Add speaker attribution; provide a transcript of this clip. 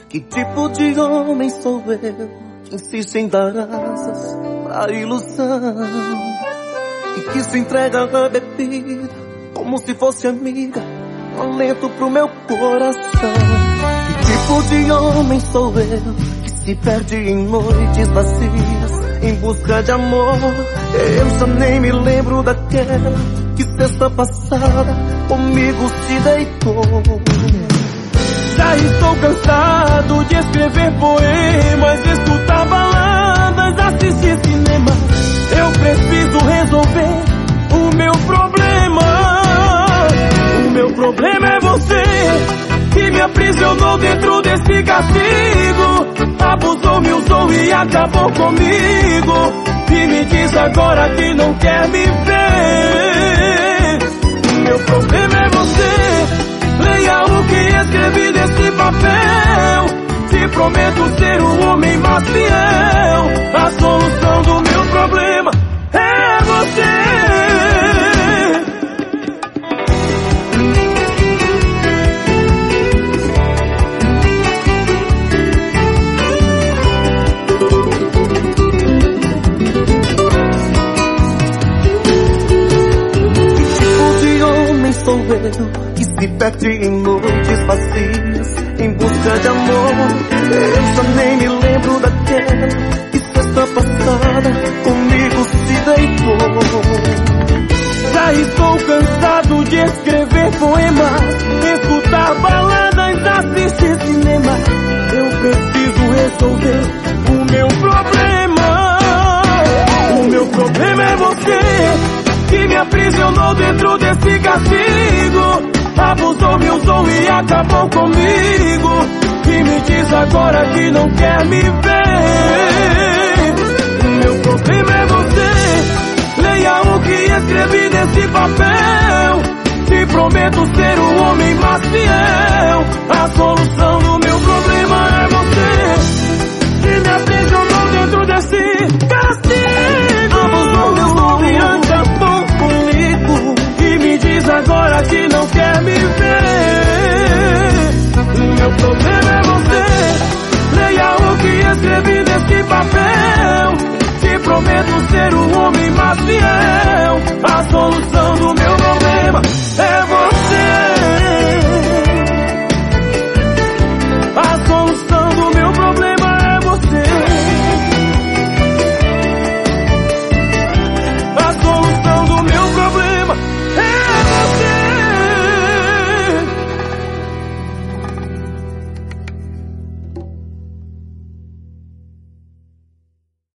Speaker 1: Que tipo de homem sou eu que insiste em dar asas pra ilusão e que se entrega à bebida como se fosse amiga, um alento pro meu coração? Que tipo de homem sou eu que se perde em noites vazias em busca de amor? Eu já nem me lembro daquela que sexta passada comigo se deitou.
Speaker 2: Já estou cansado de escrever poemas, escutar baladas, assistir cinema. Eu preciso resolver o meu problema. O meu problema é você, que me aprisionou dentro desse castigo. Abusou, me usou e acabou comigo. E me diz agora que não quer me ver. O meu problema é você. Leia o que escrevi nesse papel. Te prometo ser o homem mais fiel. A solução do meu problema é você.
Speaker 1: Sou eu que se perde em noites vazias em busca de amor. Eu já nem me lembro daquela que sexta passada comigo se deitou.
Speaker 2: Já estou cansado de escrever poemas, escutar baladas, assistir cinema. Eu preciso resolver o meu problema. O meu problema é você, que me aprisionou dentro desse castigo. Abusou, me usou e acabou comigo. E me diz agora que não quer me ver. O meu problema é você. Leia o que escrevi nesse papel. Te prometo ser o homem mais fiel. A solução